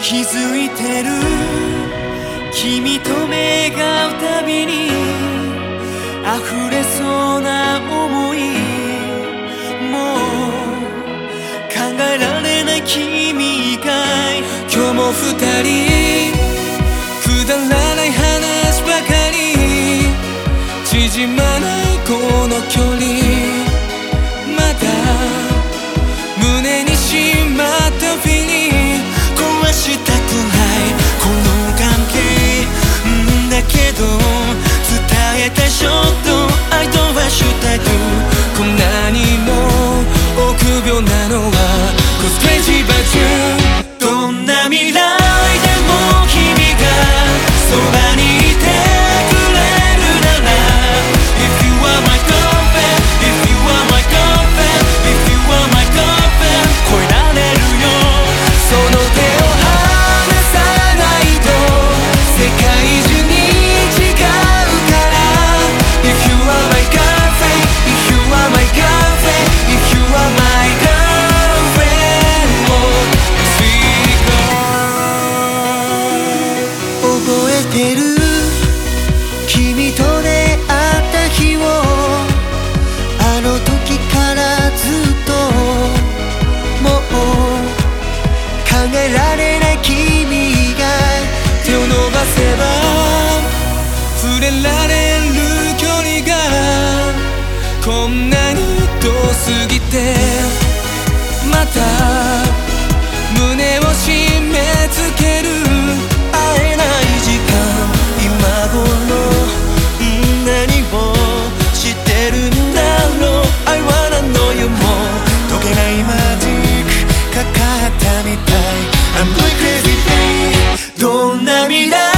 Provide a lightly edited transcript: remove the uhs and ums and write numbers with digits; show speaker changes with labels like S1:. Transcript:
S1: 気づいてる君と目が合うたびに溢れそうな想いもう考えられない君以外今日も二人くだらない話ばかり縮まないこの距離まだ胸にしまったフィリング壊したくないこの関係だけど伝えたいショット愛とハッシュタグこんなにも臆病なのは Cause crazy about you どんな未来でも君がそばにいてくれるなら If you are my girlfriend If you are my girlfriend If you are my girlfriend 超えられるよその手を離さないと世界中に違うから If you are my girlfriend If you are my girlfriend If you are my girlfriend oh sweet girl 覚えてる君と出会った日をあの時からずっともう考えられない君以外手を伸ばせば触れられる距離がこんなに遠すぎてまた胸を締め付ける会えない時間今頃何をしてるんだろう I wanna know you more 解けないマジックかかったみたいI'm going crazy babe どんな未来